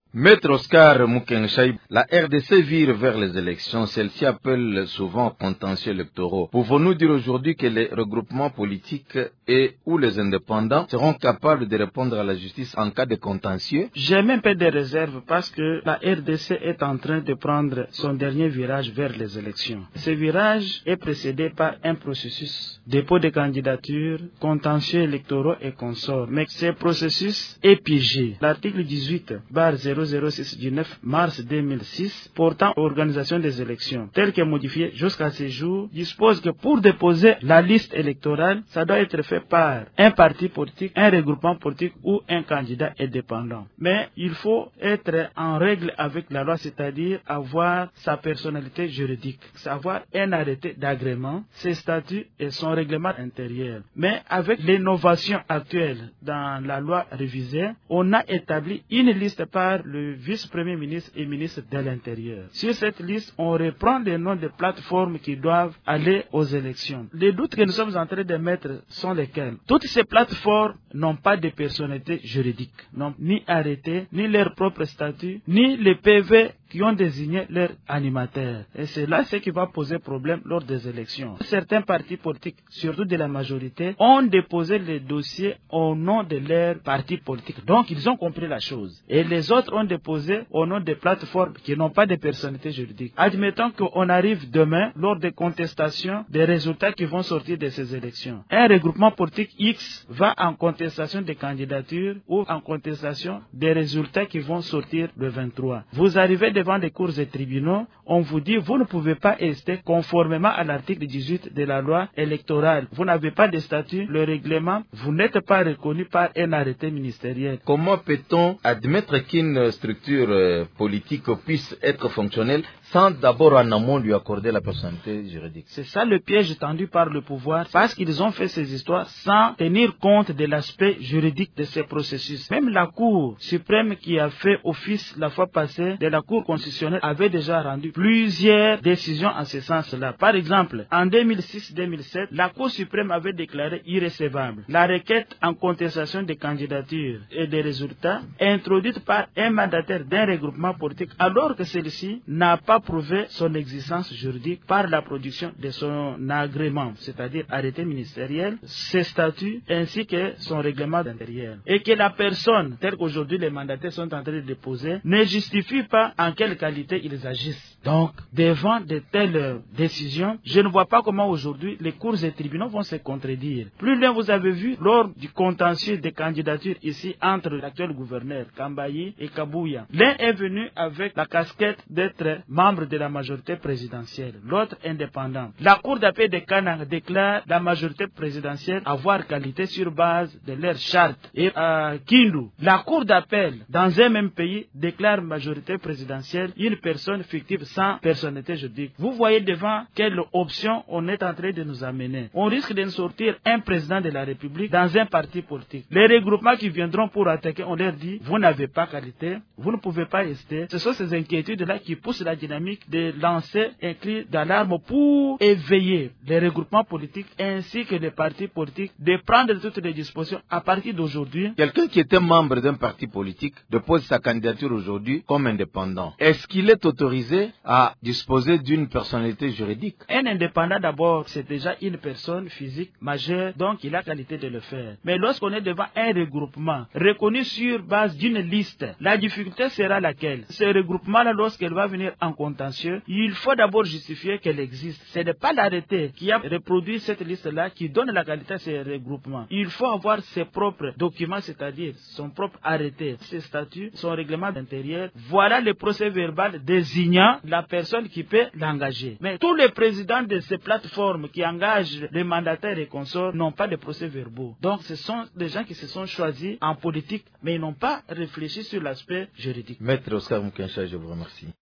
Maître Oscar Moukenchaï, la RDC vire vers les élections. Celle-ci appelle souvent contentieux électoraux. Pouvons-nous dire aujourd'hui que les regroupements politiques et ou les indépendants seront capables de répondre à la justice en cas de contentieux? J'ai même pas de réserve parce que la RDC est en train de prendre son dernier virage vers les élections. Ce virage est précédé par un processus dépôt de candidature, contentieux électoraux et consorts. Mais ce processus est piégé. L'article 18/006 du 9 mars 2006 portant organisation des élections, tel que modifié jusqu'à ce jour, dispose que pour déposer la liste électorale, ça doit être fait par un parti politique, un regroupement politique ou un candidat indépendant. Mais il faut être en règle avec la loi, c'est-à-dire avoir sa personnalité juridique, savoir un arrêté d'agrément, ses statuts et son règlement intérieur. Mais avec l'innovation actuelle dans la loi révisée, on a établi une liste par le vice-premier ministre et ministre de l'Intérieur. Sur cette liste, on reprend les noms des plateformes qui doivent aller aux élections. Les doutes que nous sommes en train de mettre sont lesquels? Toutes ces plateformes n'ont pas de personnalité juridique, n'ont ni arrêté, ni leur propre statut, ni les PV qui ont désigné leur animateur. Et c'est là ce qui va poser problème lors des élections. Certains partis politiques, surtout de la majorité, ont déposé les dossiers au nom de leur parti politique. Donc, ils ont compris la chose. Et les autres ont déposé au nom des plateformes qui n'ont pas de personnalité juridique. Admettons qu'on arrive demain, lors des contestations, des résultats qui vont sortir de ces élections. Un regroupement politique X va en contestation des candidatures ou en contestation des résultats qui vont sortir le 23. Vous arrivez devant les cours et tribunaux, on vous dit vous ne pouvez pas rester conformément à l'article 18 de la loi électorale. Vous n'avez pas de statut, le règlement, vous n'êtes pas reconnu par un arrêté ministériel. Comment peut-on admettre qu'une structure politique puisse être fonctionnelle sans d'abord en amont lui accorder la personnalité juridique? C'est ça le piège tendu par le pouvoir, parce qu'ils ont fait ces histoires sans tenir compte de l'aspect juridique de ces processus. Même la Cour suprême qui a fait office la fois passée de la Cour constitutionnelle avait déjà rendu plusieurs décisions en ce sens-là. Par exemple, en 2006-2007, la Cour suprême avait déclaré irrecevable la requête en contestation des candidatures et des résultats introduite par un mandataire d'un regroupement politique, alors que celui-ci n'a pas prouvé son existence juridique par la production de son agrément, c'est-à-dire arrêté ministériel, ses statuts ainsi que son règlement intérieur. Et que la personne, telle qu'aujourd'hui les mandataires sont en train de déposer, ne justifie pas en quelle qualité ils agissent. Donc, devant de telles décisions, je ne vois pas comment aujourd'hui les cours et tribunaux vont se contredire. Plus loin, vous avez vu, lors du contentieux des candidatures ici entre l'actuel gouverneur Kambayi et Kabouya, l'un est venu avec la casquette d'être membre de la majorité présidentielle, l'autre indépendant. La Cour d'appel de Kanang déclare la majorité présidentielle avoir qualité sur base de leur charte. Et à Kindu, la Cour d'appel dans un même pays déclare majorité présidentielle une personne fictive sans personnalité juridique. Vous voyez devant quelle option on est en train de nous amener. On risque de sortir un président de la République dans un parti politique. Les regroupements qui viendront pour attaquer, on leur dit, vous n'avez pas qualité, vous ne pouvez pas rester. Ce sont ces inquiétudes-là qui poussent la dynamique de lancer un cri d'alarme pour éveiller les regroupements politiques ainsi que les partis politiques de prendre toutes les dispositions à partir d'aujourd'hui. Quelqu'un qui était membre d'un parti politique dépose sa candidature aujourd'hui comme indépendant. Est-ce qu'il est autorisé à disposer d'une personnalité juridique? Un indépendant d'abord, c'est déjà une personne physique majeure, donc il a qualité de le faire. Mais lorsqu'on est devant un regroupement reconnu sur base d'une liste, la difficulté sera laquelle? Ce regroupement-là, lorsqu'elle va venir en contentieux, il faut d'abord justifier qu'elle existe. Ce n'est pas l'arrêté qui a reproduit cette liste-là qui donne la qualité à ces regroupements. Il faut avoir ses propres documents, c'est-à-dire son propre arrêté, ses statuts, son règlement intérieur. Voilà le procès-verbal désignant la personne qui peut l'engager. Mais tous les présidents de ces plateformes qui engagent les mandataires et consorts n'ont pas de procès-verbaux. Donc ce sont des gens qui se sont choisis en politique, mais ils n'ont pas réfléchi sur l'aspect juridique. Maître Oscar Moukenchaï, je vous remercie.